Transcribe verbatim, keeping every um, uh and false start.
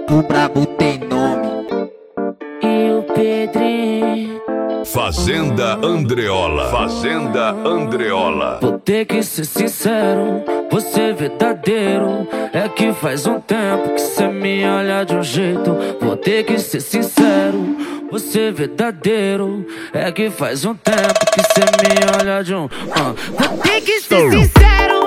O brabo tem nome. E o Pedrinho. Fazenda Andreola. Fazenda Andreola. Vou ter que ser sincero, você verdadeiro. É que faz um tempo que cê me olha de um jeito. Vou ter que ser sincero, você verdadeiro. É que faz um tempo que cê me olha de um uh. Vou ter que ser sincero,